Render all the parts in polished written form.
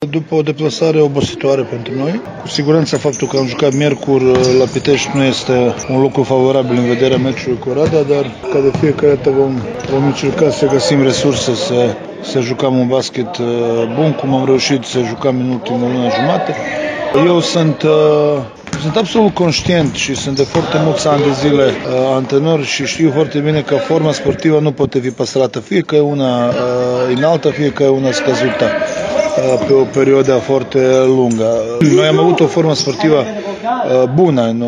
După o deplasare obositoare pentru noi, cu siguranță faptul că am jucat miercuri la Pitești nu este un lucru favorabil în vederea meciului cu Oradea, dar ca de fiecare dată vom încerca să găsim resurse să jucăm un basket bun, cum am reușit să jucăm în ultima lună jumate. Eu sunt absolut conștient și sunt de foarte mulți ani de zile antrenor și știu foarte bine că forma sportivă nu poate fi păstrată, fie că e una înaltă, fie că e una scăzută pe o perioadă foarte lungă. Noi am avut o formă sportivă bună în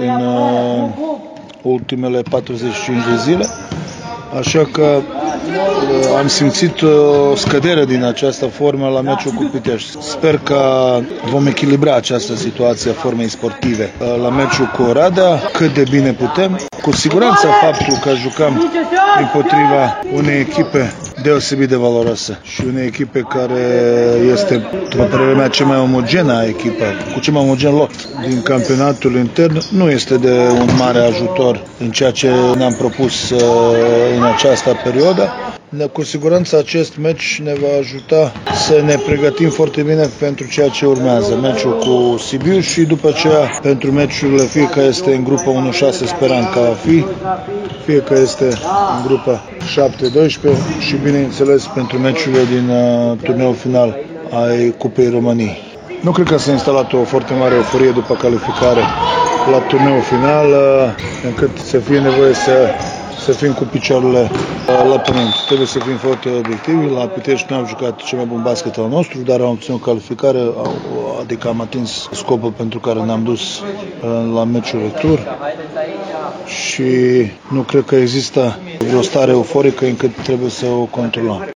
ultimele 45 de zile, așa că am simțit o scădere din această formă la meciul cu Pitești. Sper că vom echilibra această situație a formei sportive la meciul cu Oradea cât de bine putem. Cu siguranță faptul că jucăm împotriva unei echipe deosebit de valoroasă și unei echipe care este, după părerea mea, cea mai omogenă echipă, cu cel mai omogen lot din campionatul intern, nu este de un mare ajutor în ceea ce ne-am propus în această perioadă. Cu siguranță acest meci ne va ajuta să ne pregătim foarte bine pentru ceea ce urmează. Meciul cu Sibiu și după aceea pentru meciurile, fie că este în grupa 1-6, sperăm că va fi, fie că este în grupa 7-12 și bineînțeles pentru meciurile din turneul final ai Cupei României. Nu cred că s-a instalat o foarte mare euforie după calificare la turneul final, încât să fie nevoie să fim cu picioarele la pământ. Trebuie să fim foarte obiectivi. La Pitești nu am jucat cel mai bun basket al nostru, dar am obținut calificare, adică am atins scopul pentru care ne-am dus la meciul retur și nu cred că există o stare euforică încât trebuie să o controlăm.